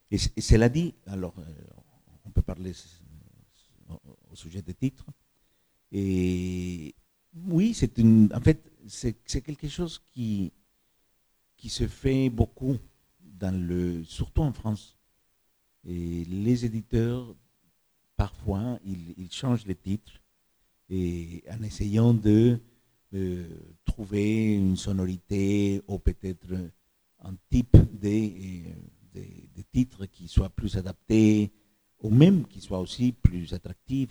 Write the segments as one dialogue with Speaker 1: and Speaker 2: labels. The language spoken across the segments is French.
Speaker 1: Et cela dit, alors, on peut parler au sujet des titres. Et oui, en fait, c'est quelque chose qui se fait beaucoup, surtout en France. Et les éditeurs, parfois, ils changent les titres et en essayant de trouver une sonorité ou peut-être un type de titres qui soit plus adapté ou même qui soit aussi plus attractif,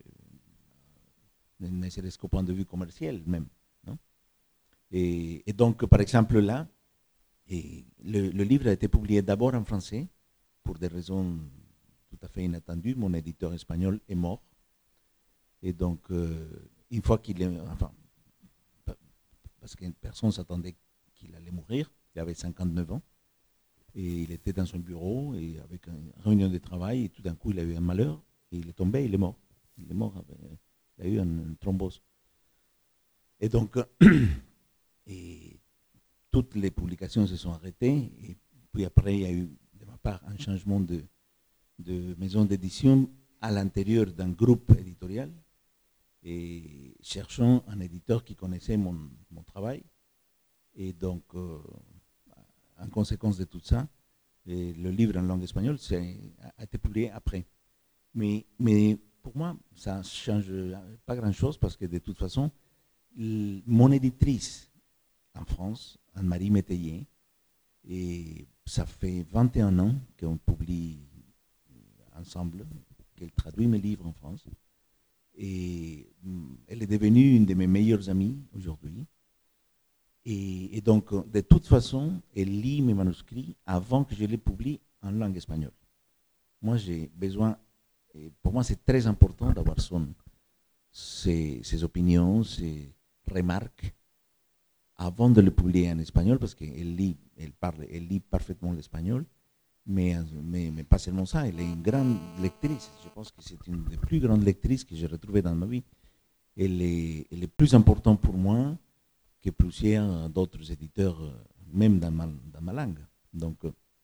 Speaker 1: ne serait-ce qu'au point de vue commercial même. Non? Et donc, par exemple, là, le livre a été publié d'abord en français pour des raisons tout à fait inattendues. Mon éditeur espagnol est mort. Et donc, une fois qu'il est. Enfin, parce que personne ne s'attendait qu'il allait mourir. Il avait 59 ans. Et il était dans son bureau et avec une réunion de travail. Et tout d'un coup, il a eu un malheur. Et il est tombé, il est mort. Il est mort. Il a eu une thrombose. Et donc, et toutes les publications se sont arrêtées. Et puis après, il y a eu, de ma part, un changement de maison d'édition à l'intérieur d'un groupe éditorial. Et cherchant un éditeur qui connaissait mon travail. Et donc, en conséquence de tout ça, le livre en langue espagnole a été publié après. Mais pour moi, ça ne change pas grand-chose parce que de toute façon, mon éditrice en France, Anne-Marie Métayer, et ça fait 21 ans qu'on publie ensemble, qu'elle traduit mes livres en France. Et elle est devenue une de mes meilleures amies aujourd'hui. Et donc, de toute façon, elle lit mes manuscrits avant que je les publie en langue espagnole. Moi, j'ai besoin, et pour moi, c'est très important d'avoir ses opinions, ses remarques avant de le publier en espagnol, parce qu'elle lit parfaitement l'espagnol. Mais pas seulement ça, elle est une grande lectrice. Je pense que c'est une des plus grandes lectrices que j'ai retrouvées dans ma vie. Elle est plus importante pour moi que plusieurs d'autres éditeurs, même dans ma langue. Donc,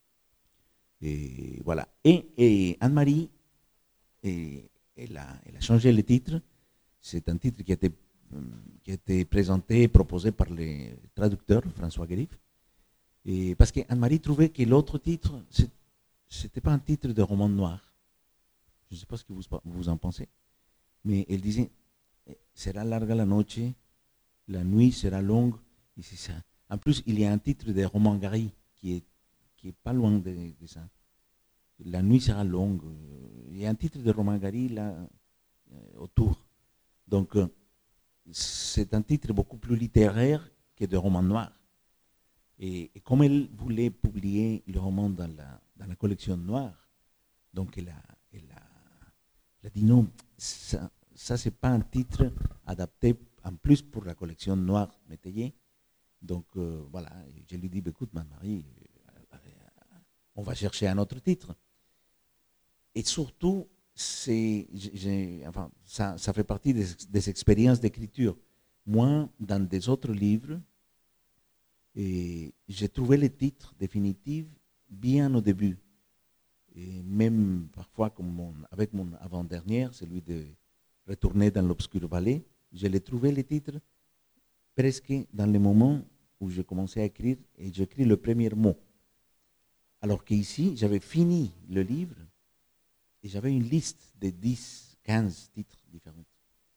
Speaker 1: et voilà. Et Anne-Marie, elle a changé le titre. C'est un titre qui a été présenté et proposé par le traducteur François Guérif. Et parce qu'Anne-Marie trouvait que l'autre titre, c'était pas un titre de roman noir. Je ne sais pas ce que vous en pensez. Mais elle disait, sera larga la noche, la nuit sera longue. Et c'est ça. En plus, il y a un titre de roman Gary qui est pas loin de ça. La nuit sera longue. Il y a un titre de roman Gary là, autour. Donc, c'est un titre beaucoup plus littéraire que de roman noir. Et comme elle voulait publier le roman dans la collection noire, donc elle a dit non, ça c'est pas un titre adapté en plus pour la collection noire Métayer. Donc voilà, je lui dis, écoute, Marie, on va chercher un autre titre. Et surtout, enfin, ça fait partie des expériences d'écriture. Moi, dans des autres livres, et j'ai trouvé le titre définitif bien au début. Et même parfois, avec mon avant-dernière, celui de Retourner dans l'obscure vallée, je l'ai trouvé le titre presque dans le moment où j'ai commencé à écrire et j'écris le premier mot. Alors qu'ici, j'avais fini le livre et j'avais une liste de 10, 15 titres différents.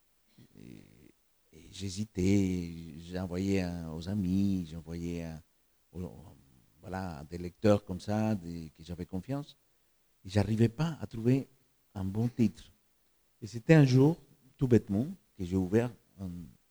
Speaker 1: Et j'hésitais, j'ai envoyé aux amis, j'ai envoyé à des lecteurs comme ça, que j'avais confiance. Et je n'arrivais pas à trouver un bon titre. Et c'était un jour, tout bêtement, que j'ai ouvert un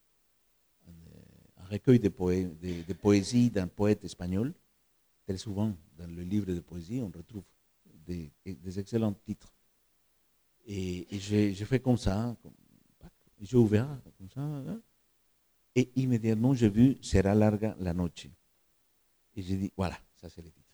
Speaker 1: recueil de poésie d'un poète espagnol. Très souvent, dans le livre de poésie, on retrouve des excellents titres. Et j'ai fait comme ça, j'ai ouvert comme ça, et immédiatement j'ai vu Sera larga la noche. Et j'ai dit, voilà, ça c'est le titre.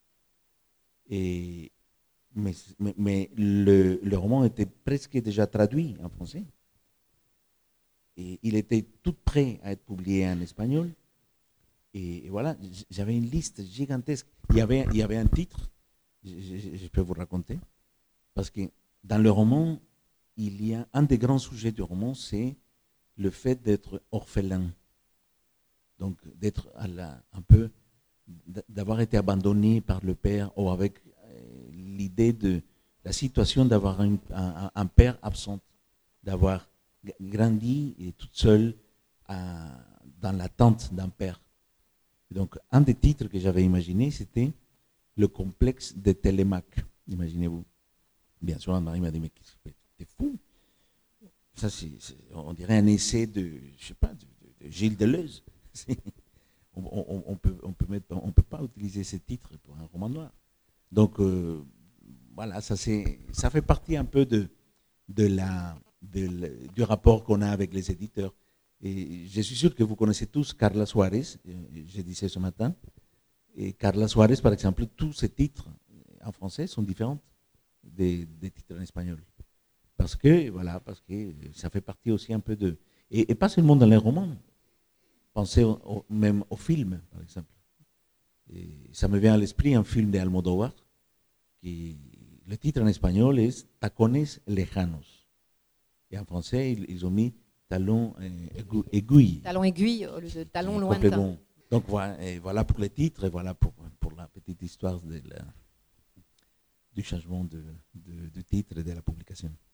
Speaker 1: Mais le roman était presque déjà traduit en français. Et il était tout prêt à être publié en espagnol. Et voilà, j'avais une liste gigantesque. Il y avait un titre je peux vous raconter. Parce que dans le roman, il y a un des grands sujets du roman, c'est le fait d'être orphelin. Donc d'être un peu, d'avoir été abandonné par le père, ou avec l'idée de la situation d'avoir un père absent, d'avoir grandi et toute seule dans l'attente d'un père. Donc un des titres que j'avais imaginé, c'était le complexe de Télémaque. Imaginez-vous. Bien sûr, Anne-Marie m'a dit, mais t'es fou. Ça, on dirait un essai de, je sais pas, de Gilles Deleuze. On peut pas utiliser ces titres pour un roman noir. Donc, voilà, ça fait partie un peu du rapport qu'on a avec les éditeurs. Et je suis sûr que vous connaissez tous Carla Suarez, je disais ce matin. Et Carla Suarez, par exemple, tous ses titres en français sont différents des titres en espagnol. Parce que ça fait partie aussi un peu de... Et pas seulement dans les romans. Pensez même au film, par exemple. Et ça me vient à l'esprit un film de Almodóvar, qui le titre en espagnol est Tacones lejanos. Et en français, ils ont mis Talons aiguilles.
Speaker 2: Talons aiguilles au lieu de talons lointains.
Speaker 1: Donc voilà pour les titres et voilà pour la petite histoire du changement de titre et de la publication.